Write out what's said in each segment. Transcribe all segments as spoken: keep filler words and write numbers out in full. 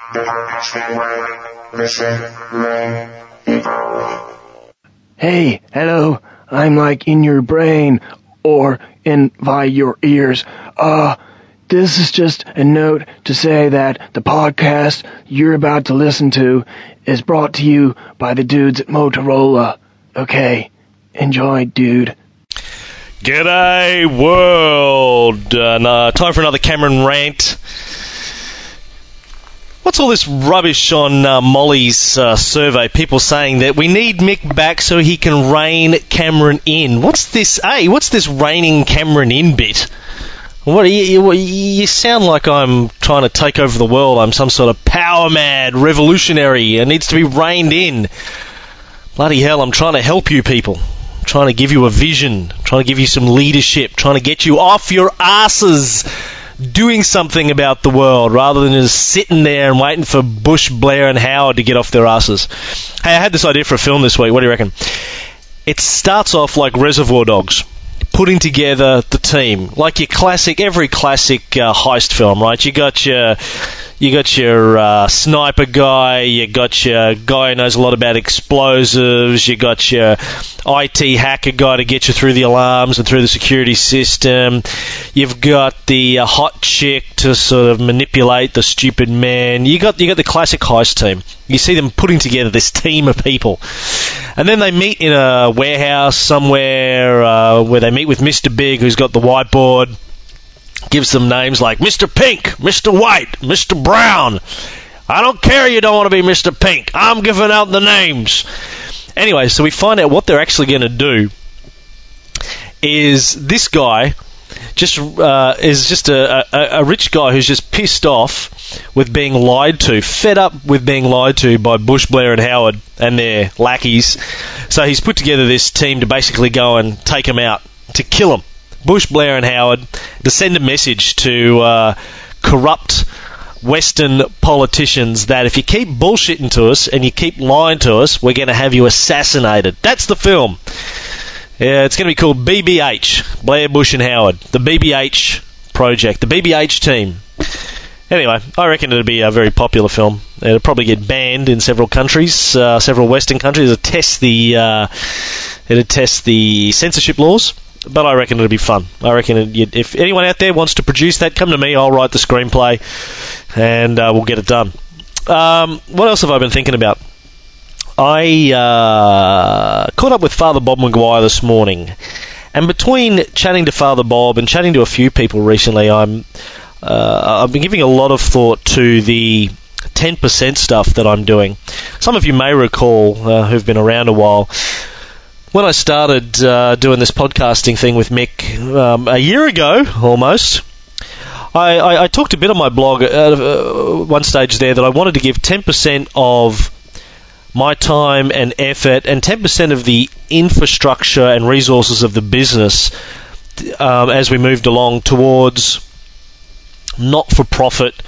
The podcast network. Listen, learn, evolve. Hey, hello, I'm like in your brain, or in by your ears. Uh, this is just a note to say that the podcast you're about to listen to is brought to you by the dudes at Motorola. Okay, enjoy, dude. G'day, world. Uh, no, time for another Cameron rant. What's all this rubbish on uh, Molly's uh, survey? People saying that we need Mick back so he can rein Cameron in. What's this? Hey, what's this reining Cameron in bit? What you, you sound like I'm trying to take over the world. I'm some sort of power mad revolutionary and needs to be reined in. Bloody hell, I'm trying to help you people. I'm trying to give you a vision. I'm trying to give you some leadership. Trying to get you off your asses, doing something about the world rather than just sitting there and waiting for Bush, Blair and Howard to get off their asses. Hey, I had this idea for a film this week. What do you reckon? It starts off like Reservoir Dogs, putting together the team. Like your classic, every classic uh, heist film, right? You got your... You got your uh, sniper guy, you got your guy who knows a lot about explosives, you got your I T hacker guy to get you through the alarms and through the security system, you've got the uh, hot chick to sort of manipulate the stupid man. You got you got the classic heist team. You see them putting together this team of people. And then they meet in a warehouse somewhere uh, where they meet with Mister Big, who's got the whiteboard. Gives them names like Mister Pink, Mister White, Mister Brown. I don't care you don't want to be Mister Pink. I'm giving out the names. Anyway, so we find out what they're actually going to do is this guy just uh, is just a, a, a rich guy who's just pissed off with being lied to, fed up with being lied to by Bush, Blair and Howard and their lackeys. So he's put together this team to basically go and take him out, to kill him. Bush, Blair and Howard, to send a message to uh, corrupt Western politicians that if you keep bullshitting to us and you keep lying to us, we're going to have you assassinated. That's the film. Yeah, it's going to be called B B H, Blair, Bush and Howard, the B B H project, the B B H team. Anyway, I reckon it'll be a very popular film. It'll probably get banned in several countries, uh, several Western countries. It'll test the, uh, it'll test the censorship laws. But I reckon it'll be fun. I reckon it, if anyone out there wants to produce that, come to me. I'll write the screenplay, and uh, we'll get it done. Um, what else have I been thinking about? I uh, caught up with Father Bob Maguire this morning, and between chatting to Father Bob and chatting to a few people recently, I'm uh, I've been giving a lot of thought to the ten percent stuff that I'm doing. Some of you may recall, uh, who've been around a while, when I started uh, doing this podcasting thing with Mick um, a year ago, almost, I, I, I talked a bit on my blog at uh, one stage there that I wanted to give ten percent of my time and effort and ten percent of the infrastructure and resources of the business um, as we moved along towards not-for-profit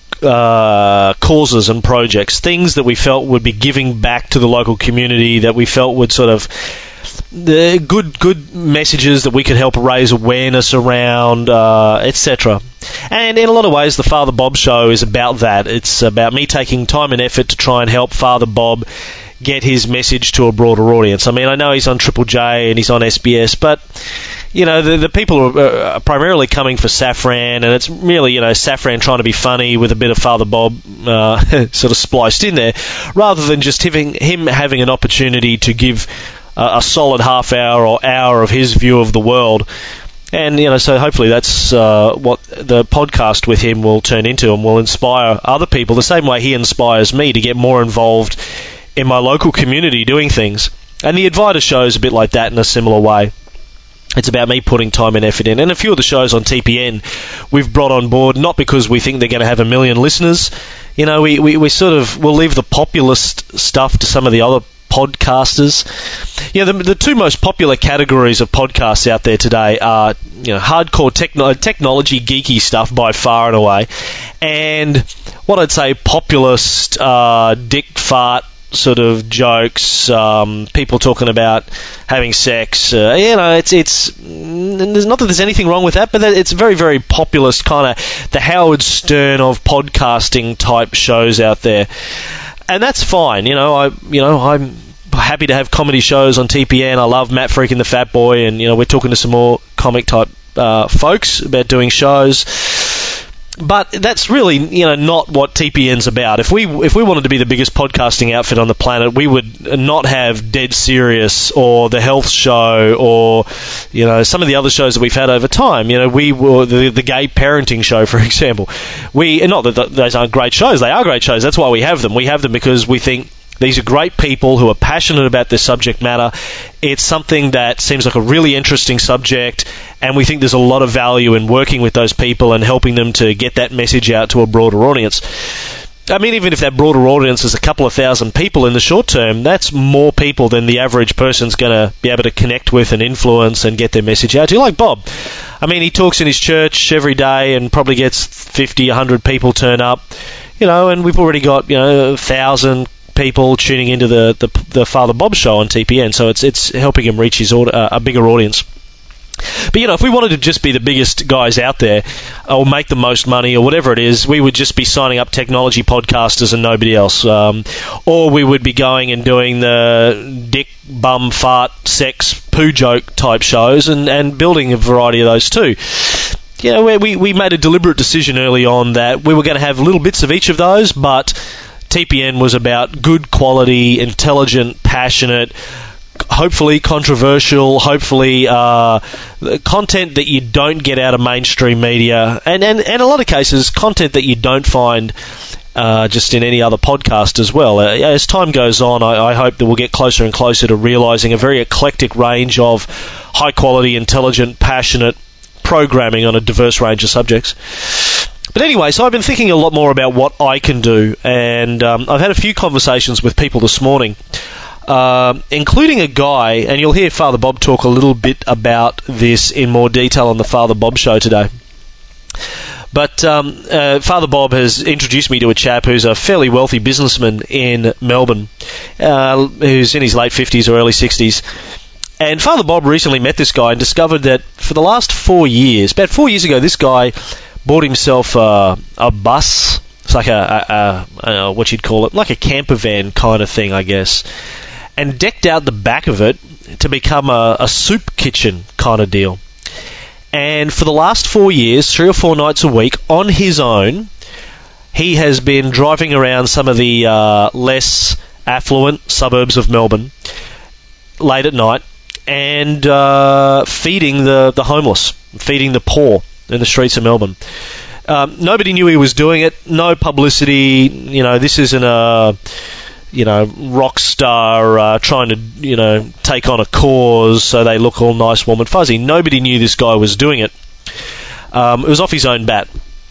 uh, causes and projects, things that we felt would be giving back to the local community, that we felt would sort of the good good messages that we could help raise awareness around, uh, et cetera. And in a lot of ways, the Father Bob Show is about that. It's about me taking time and effort to try and help Father Bob get his message to a broader audience. I mean, I know he's on Triple J and he's on S B S, but you know, the, the people are uh, primarily coming for Safran, and it's really, you know, Safran trying to be funny with a bit of Father Bob uh, sort of spliced in there, rather than just having him having an opportunity to give uh, a solid half hour or hour of his view of the world. And, you know, so hopefully that's uh, what the podcast with him will turn into, and will inspire other people the same way he inspires me to get more involved in my local community doing things. And the Advaita show is a bit like that in a similar way. It's about me putting time and effort in. And a few of the shows on T P N we've brought on board, not because we think they're going to have a million listeners. You know, we, we, we sort of, we'll leave the populist stuff to some of the other podcasters. You know, the, the two most popular categories of podcasts out there today are, you know, hardcore techno- technology geeky stuff by far and away, and what I'd say populist, uh, dick fart, sort of jokes, um, people talking about having sex. Uh, you know, it's it's there's not that there's anything wrong with that, but it's very very populist kind of the Howard Stern of podcasting type shows out there, and that's fine. You know, I you know I'm happy to have comedy shows on T P N. I love Matt Freak and the Fat Boy, and you know we're talking to some more comic type uh, folks about doing shows. But that's really, you know, not what T P N's about. If we if we wanted to be the biggest podcasting outfit on the planet, we would not have Dead Serious or The Health Show or, you know, some of the other shows that we've had over time. You know, we were the, the Gay Parenting Show, for example. We not that those aren't great shows; they are great shows. That's why we have them. We have them because we think these are great people who are passionate about this subject matter. It's something that seems like a really interesting subject, and we think there's a lot of value in working with those people and helping them to get that message out to a broader audience. I mean, even if that broader audience is a couple of thousand people in the short term, that's more people than the average person's going to be able to connect with and influence and get their message out to. Like Bob. I mean, he talks in his church every day and probably gets fifty, one hundred people turn up, you know, and we've already got, you know, a thousand people tuning into the, the the Father Bob show on T P N, so it's it's helping him reach his uh, a bigger audience. But you know, if we wanted to just be the biggest guys out there, or make the most money, or whatever it is, we would just be signing up technology podcasters and nobody else, um, or we would be going and doing the dick, bum, fart, sex, poo joke type shows, and and building a variety of those too. You know, we we made a deliberate decision early on that we were going to have little bits of each of those, but T P N was about good quality, intelligent, passionate, hopefully controversial, hopefully uh, content that you don't get out of mainstream media, and, and, and in a lot of cases, content that you don't find uh, just in any other podcast as well. Uh, as time goes on, I, I hope that we'll get closer and closer to realising a very eclectic range of high-quality, intelligent, passionate programming on a diverse range of subjects. But anyway, so I've been thinking a lot more about what I can do, and um, I've had a few conversations with people this morning, uh, including a guy, and you'll hear Father Bob talk a little bit about this in more detail on the Father Bob show today. But um, uh, Father Bob has introduced me to a chap who's a fairly wealthy businessman in Melbourne, uh, who's in his late fifties or early sixties. And Father Bob recently met this guy and discovered that for the last four years, about four years ago, this guy bought himself a, a bus. It's like a, a, a, a what you'd call it, like a camper van kind of thing, I guess, and decked out the back of it to become a, a soup kitchen kind of deal. And for the last four years, three or four nights a week, on his own, he has been driving around some of the uh, less affluent suburbs of Melbourne late at night and uh, feeding the, the homeless, feeding the poor in the streets of Melbourne. Um, nobody knew he was doing it. No publicity. You know, this isn't a, you know, rock star uh, trying to, you know, take on a cause so they look all nice, warm and fuzzy. Nobody knew this guy was doing it. Um, it was off his own bat.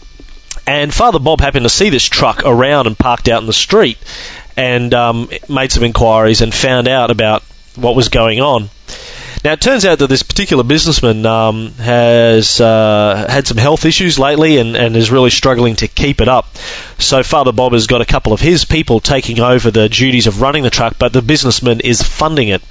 And Father Bob happened to see this truck around and parked out in the street, and um, made some inquiries and found out about what was going on. Now, it turns out that this particular businessman um, has uh, had some health issues lately and, and is really struggling to keep it up. So Father Bob has got a couple of his people taking over the duties of running the truck, but the businessman is funding it.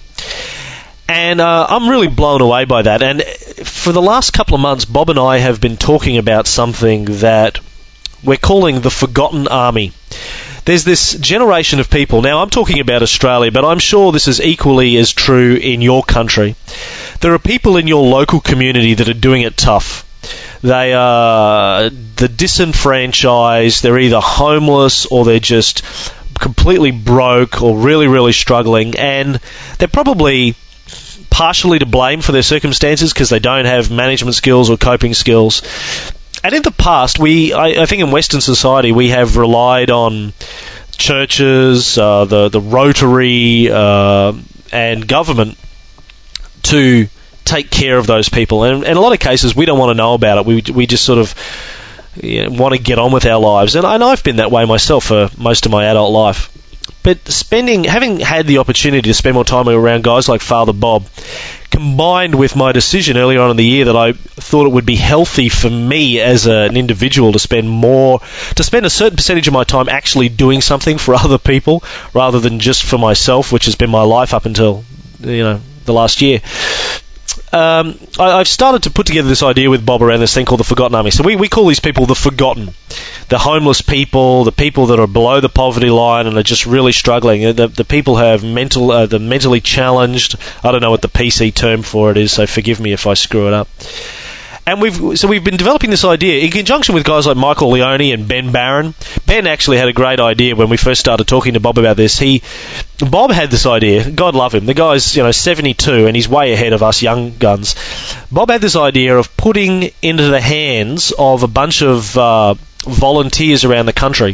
And uh, I'm really blown away by that. And for the last couple of months, Bob and I have been talking about something that we're calling the Forgotten Army. There's this generation of people, now I'm talking about Australia, but I'm sure this is equally as true in your country. There are people in your local community that are doing it tough. They are the disenfranchised, they're either homeless or they're just completely broke or really, really struggling, and they're probably partially to blame for their circumstances because they don't have management skills or coping skills. And in the past, we, I, I think in Western society, we have relied on churches, uh, the, the Rotary, uh, and government to take care of those people. And in a lot of cases, we don't want to know about it. We we just sort of you know, want to get on with our lives. And, and I've been that way myself for most of my adult life. But spending, having had the opportunity to spend more time around guys like Father Bob, combined with my decision earlier on in the year that I thought it would be healthy for me as a, an individual to spend more, to spend a certain percentage of my time actually doing something for other people rather than just for myself, which has been my life up until, you know, the last year. Um, I, I've started to put together this idea with Bob around this thing called the Forgotten Army. So we, we call these people the Forgotten. The homeless people, the people that are below the poverty line and are just really struggling. The, the people who have mental, uh, the mentally challenged. I don't know what the P C term for it is, so forgive me if I screw it up. And we've so we've been developing this idea in conjunction with guys like Michael Leone and Ben Barron. Ben actually had a great idea when we first started talking to Bob about this. He, Bob had this idea. God love him. The guy's, you know, seventy-two and he's way ahead of us young guns. Bob had this idea of putting into the hands of a bunch of uh, volunteers around the country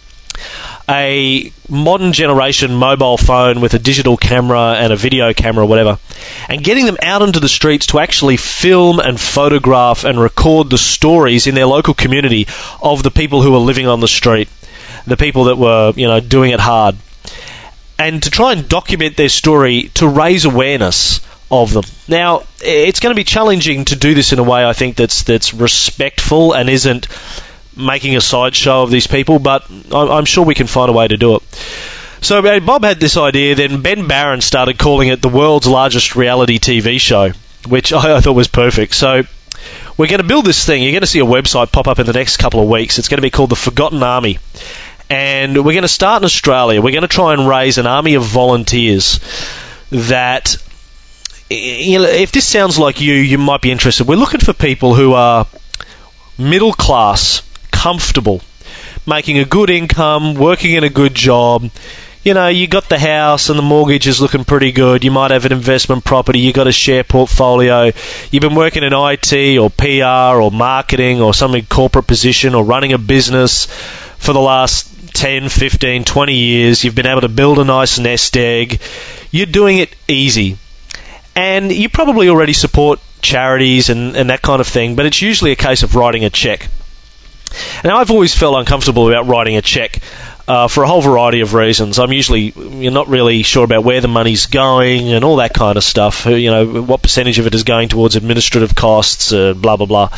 a modern generation mobile phone with a digital camera and a video camera or whatever, and getting them out into the streets to actually film and photograph and record the stories in their local community of the people who were living on the street, the people that were, you know, doing it hard, and to try and document their story to raise awareness of them. Now, it's going to be challenging to do this in a way, I think, that's that's respectful and isn't making a sideshow of these people, but I'm sure we can find a way to do it. So Bob had this idea, then Ben Barron started calling it the world's largest reality T V show, which I, I thought was perfect. So we're going to build this thing. You're going to see a website pop up in the next couple of weeks. It's going to be called the Forgotten Army. And we're going to start in Australia. We're going to try and raise an army of volunteers that, you know, if this sounds like you, you might be interested. We're looking for people who are middle class, comfortable, making a good income, working in a good job. You know, you got the house and the mortgage is looking pretty good. You might have an investment property. You got a share portfolio. You've been working in I T or P R or marketing or some corporate position or running a business for the last ten, fifteen, twenty years. You've been able to build a nice nest egg. You're doing it easy. And you probably already support charities and, and that kind of thing, but it's usually a case of writing a check. Now, I've always felt uncomfortable about writing a check uh, for a whole variety of reasons. I'm usually you're not really sure about where the money's going and all that kind of stuff. You know, what percentage of it is going towards administrative costs, uh, blah, blah, blah.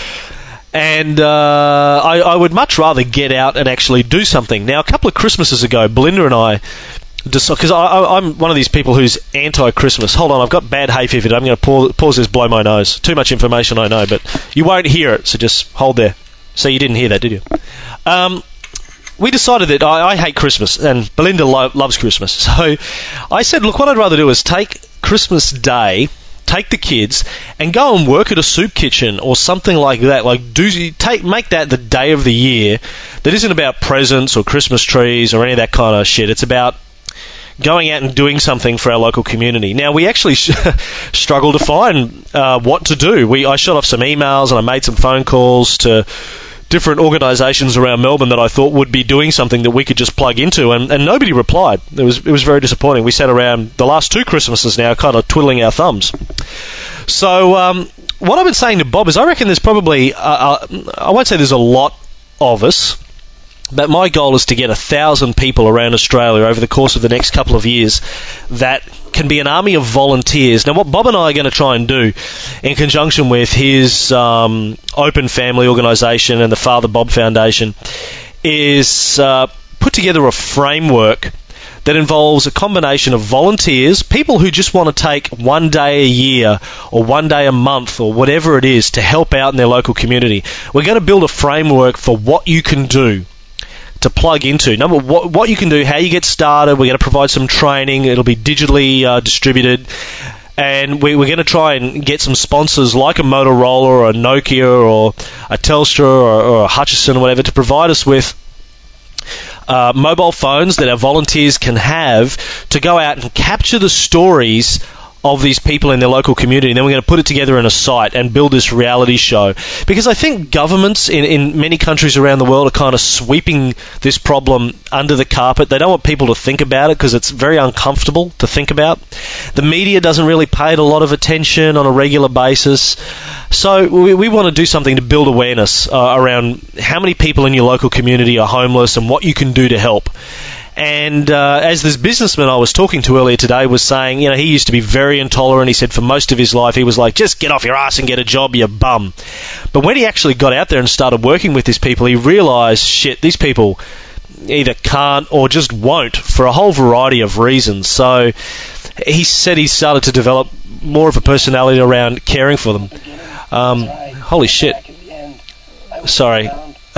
And uh, I, I would much rather get out and actually do something. Now, a couple of Christmases ago, Belinda and I, because I'm one of these people who's anti-Christmas. Hold on, I've got bad hay fever. I'm going to pause, pause this, blow my nose. Too much information, I know, but you won't hear it, so just hold there. So you didn't hear that, did you? Um, we decided that I, I hate Christmas, and Belinda lo- loves Christmas. So I said, look, what I'd rather do is take Christmas Day, take the kids, and go and work at a soup kitchen or something like that. Like, do take make that the day of the year that isn't about presents or Christmas trees or any of that kind of shit. It's about going out and doing something for our local community. Now, we actually struggled to find uh, what to do. We I shot off some emails and I made some phone calls to different organisations around Melbourne that I thought would be doing something that we could just plug into, and, and nobody replied. It was it was very disappointing. We sat around the last two Christmases now kind of twiddling our thumbs. So um, what I've been saying to Bob is I reckon there's probably, uh, uh, I won't say there's a lot of us, but my goal is to get a thousand people around Australia over the course of the next couple of years that can be an army of volunteers. Now, what Bob and I are going to try and do, in conjunction with his um, Open Family organisation and the Father Bob Foundation, is uh, put together a framework that involves a combination of volunteers, people who just want to take one day a year or one day a month or whatever it is to help out in their local community. We're going to build a framework for what you can do to plug into. Number what, what you can do, how you get started. We're going to provide some training. It'll be digitally uh, distributed. And we, we're going to try and get some sponsors like a Motorola or a Nokia or a Telstra or, or a Hutchison or whatever to provide us with uh, mobile phones that our volunteers can have to go out and capture the stories of these people in their local community, and then we're going to put it together in a site and build this reality show. Because I think governments in, in many countries around the world are kind of sweeping this problem under the carpet. They don't want people to think about it because it's very uncomfortable to think about. The media doesn't really pay it a lot of attention on a regular basis. So we, we want to do something to build awareness uh, around how many people in your local community are homeless and what you can do to help. And uh, as this businessman I was talking to earlier today was saying, you know, he used to be very intolerant. He said for most of his life he was like, just get off your ass and get a job, you bum. But when he actually got out there and started working with these people, he realised, shit, these people either can't or just won't for a whole variety of reasons. So he said he started to develop more of a personality around caring for them. Um, holy shit. Sorry.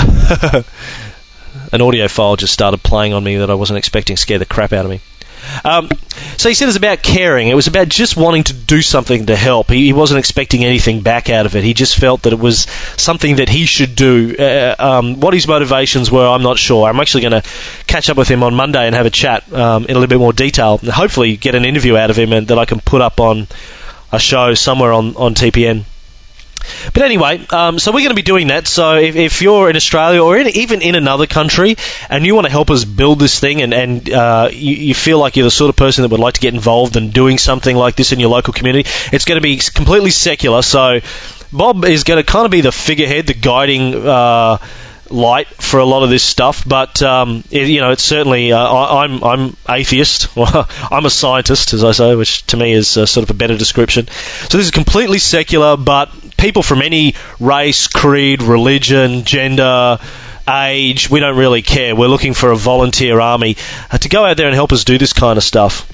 An audio file just started playing on me that I wasn't expecting, scared the crap out of me. Um, so he said it's about caring. It was about just wanting to do something to help. He, he wasn't expecting anything back out of it. He just felt that it was something that he should do. Uh, um, what his motivations were, I'm not sure. I'm actually going to catch up with him on Monday and have a chat um, in a little bit more detail, and hopefully get an interview out of him and that I can put up on a show somewhere on, on T P N. But anyway, um, so we're going to be doing that. So if, if you're in Australia or in, even in another country and you want to help us build this thing and, and uh, you, you feel like you're the sort of person that would like to get involved in doing something like this in your local community, it's going to be completely secular. So Bob is going to kind of be the figurehead, the guiding uh, light for a lot of this stuff. But um, it, you know, it's certainly uh, I, I'm I'm atheist. Well, I'm a scientist, as I say, which to me is uh, sort of a better description. So this is completely secular, but people from any race, creed, religion, gender, age, we don't really care. We're looking for a volunteer army uh, to go out there and help us do this kind of stuff.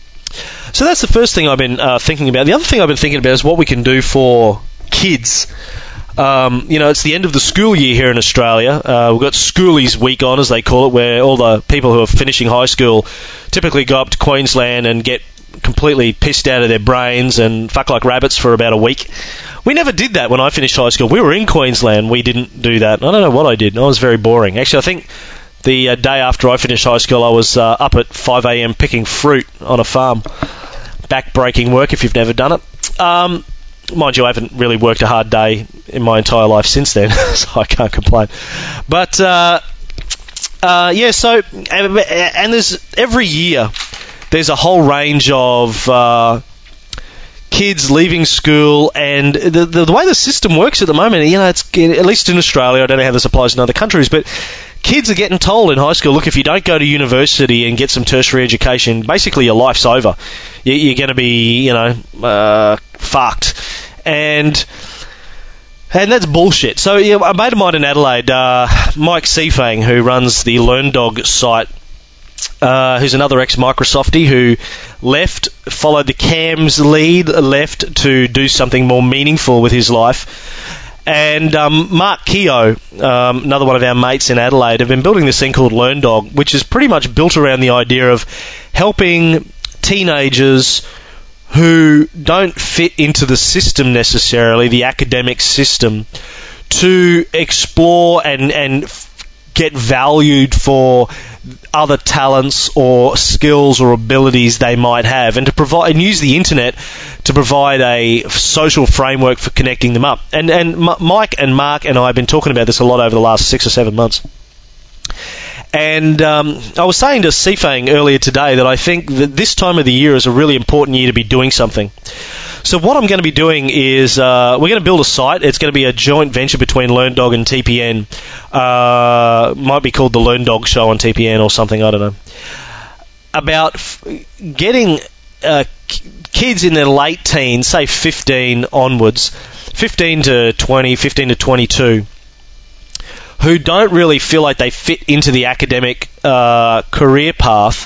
So that's the first thing I've been uh, thinking about. The other thing I've been thinking about is what we can do for kids. Um, you know, it's the end of the school year here in Australia. Uh, we've got Schoolies Week on, as they call it, where all the people who are finishing high school typically go up to Queensland and get completely pissed out of their brains and fuck like rabbits for about a week. We never did that when I finished high school. We were in Queensland. We didn't do that. I don't know what I did. I was very boring. Actually, I think the uh, day after I finished high school, I was uh, up at five a.m. picking fruit on a farm. Back-breaking work if you've never done it. Um, mind you, I haven't really worked a hard day in my entire life since then, so I can't complain. But, uh, uh, yeah, so, and, and there's, every year, there's a whole range of uh, kids leaving school, and the, the the way the system works at the moment, you know, it's at least in Australia, I don't know how this applies in other countries, but kids are getting told in high school, look, if you don't go to university and get some tertiary education, basically your life's over. You, you're going to be, you know, uh, fucked. And and that's bullshit. So yeah, a mate of mine in Adelaide, uh, Mike Seafang, who runs the LearnDog site, Uh, who's another ex-Microsoftie who left, followed the Cam's lead, left to do something more meaningful with his life. And um, Mark Keogh, um, another one of our mates in Adelaide, have been building this thing called LearnDog, which is pretty much built around the idea of helping teenagers who don't fit into the system necessarily, the academic system, to explore and, and get valued for other talents or skills or abilities they might have, and to provide and use the internet to provide a social framework for connecting them up. And and M- Mike and Mark and I have been talking about this a lot over the last six or seven months. And um, I was saying to Seafang earlier today that I think that this time of the year is a really important year to be doing something. So what I'm going to be doing is uh, we're going to build a site. It's going to be a joint venture between LearnDog and T P N. Uh, might be called the LearnDog Show on T P N or something, I don't know. About f- getting uh, k- kids in their late teens, say fifteen onwards, fifteen to twenty, fifteen to twenty-two, who don't really feel like they fit into the academic uh, career path,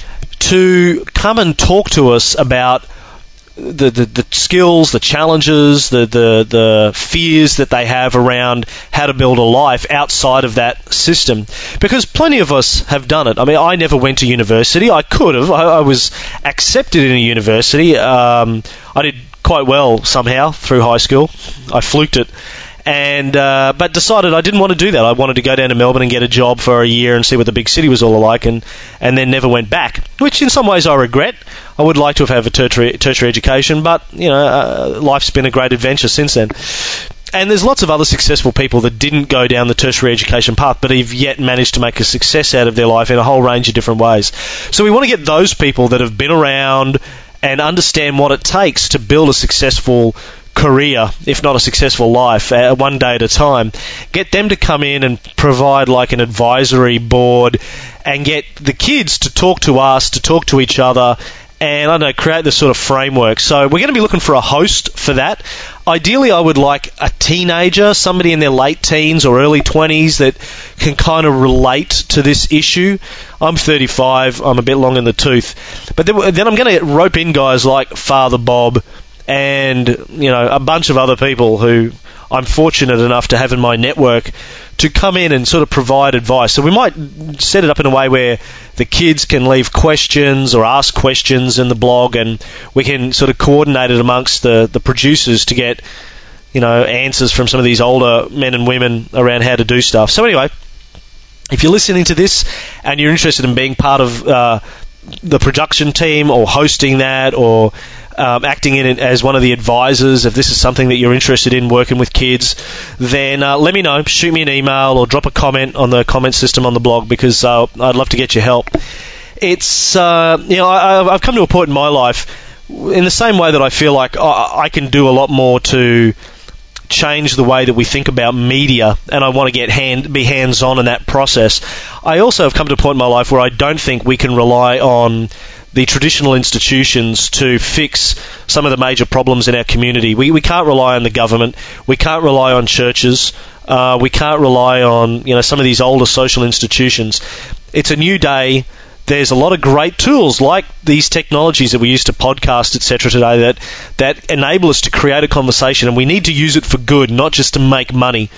to come and talk to us about The, the, the skills, the challenges, the, the, the fears that they have around how to build a life outside of that system. Because plenty of us have done it. I mean, I never went to university. I could have. I, I was accepted in a university. Um, I did quite well somehow through high school. I fluked it. And uh, but decided I didn't want to do that. I wanted to go down to Melbourne and get a job for a year and see what the big city was all like, and, and then never went back, which in some ways I regret. I would like to have had a tertiary, tertiary education, but you know, uh, life's been a great adventure since then. And there's lots of other successful people that didn't go down the tertiary education path, but have yet managed to make a success out of their life in a whole range of different ways. So we want to get those people that have been around and understand what it takes to build a successful career, if not a successful life, uh, one day at a time. Get them to come in and provide like an advisory board and get the kids to talk to us, to talk to each other, and I don't know, create this sort of framework. So we're going to be looking for a host for that. Ideally, I would like a teenager, somebody in their late teens or early twenties that can kind of relate to this issue. I'm thirty-five, I'm a bit long in the tooth. But then, then I'm going to rope in guys like Father Bob and, you know, a bunch of other people who I'm fortunate enough to have in my network to come in and sort of provide advice. So we might set it up in a way where the kids can leave questions or ask questions in the blog, and we can sort of coordinate it amongst the, the producers to get, you know, answers from some of these older men and women around how to do stuff. So anyway, if you're listening to this and you're interested in being part of uh, the production team or hosting that or Um, acting in it as one of the advisors, if this is something that you're interested in working with kids, then uh, let me know. Shoot me an email or drop a comment on the comment system on the blog, because uh, I'd love to get your help. It's, uh, you know, I, I've come to a point in my life, in the same way that I feel like I, I can do a lot more to change the way that we think about media, and I want to get hand be hands-on in that process. I also have come to a point in my life where I don't think we can rely on the traditional institutions to fix some of the major problems in our community. We we can't rely on the government. We can't rely on churches. Uh, we can't rely on, you know, some of these older social institutions. It's a new day. There's a lot of great tools like these technologies that we use to podcast, et cetera today that, that enable us to create a conversation, and we need to use it for good, not just to make money.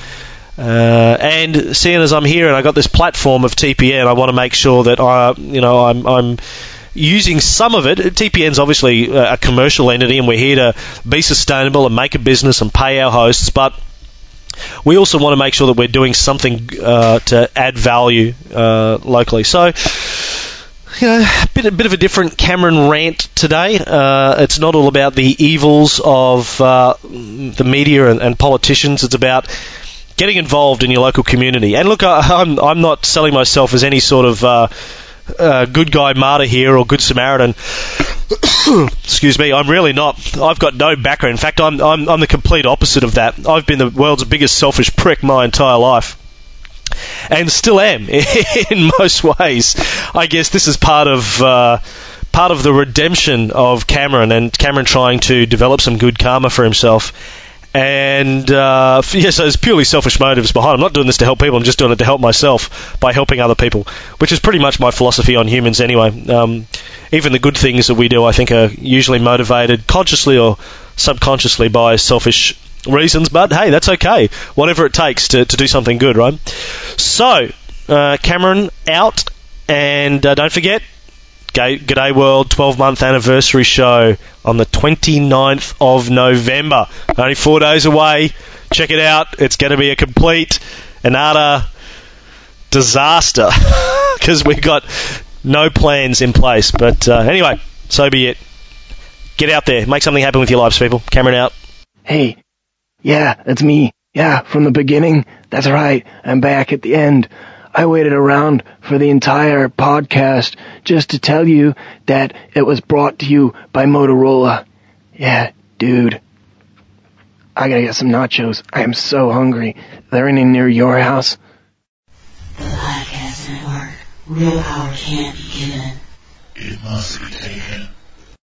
Uh, and seeing as I'm here and I got this platform of T P N, I want to make sure that I, you know, I'm, I'm using some of it. T P N's obviously a commercial entity, and we're here to be sustainable and make a business and pay our hosts, but we also want to make sure that we're doing something uh, to add value uh, locally. So, you know, a bit, a bit of a different Cameron rant today. Uh, it's not all about the evils of uh, the media and, and politicians. It's about getting involved in your local community. And look, I, I'm, I'm not selling myself as any sort of uh, uh, good guy martyr here or good Samaritan. Excuse me, I'm really not. I've got no background. In fact, I'm, I'm I'm the complete opposite of that. I've been the world's biggest selfish prick my entire life, and still am in most ways. I guess this is part of uh, part of the redemption of Cameron, and Cameron trying to develop some good karma for himself. And uh, yeah, so there's purely selfish motives behind it. I'm not doing this to help people. I'm just doing it to help myself by helping other people, which is pretty much my philosophy on humans anyway. Um, even the good things that we do, I think, are usually motivated consciously or subconsciously by selfish reasons. But hey, that's okay. Whatever it takes to, to do something good, right? So, uh, Cameron out, and uh, don't forget, G'day World twelve-month anniversary show on the twenty-ninth of November. Only four days away. Check it out. It's going to be a complete and utter disaster because we've got no plans in place. But uh, anyway, so be it. Get out there. Make something happen with your lives, people. Cameron out. Hey, yeah, that's me. Yeah, from the beginning. That's right. I'm back at the end. I waited around for the entire podcast just to tell you that it was brought to you by Motorola. Yeah, dude. I gotta get some nachos. I am so hungry. They're any near your house? The Podcast Network. Real power can't be given. It must be taken.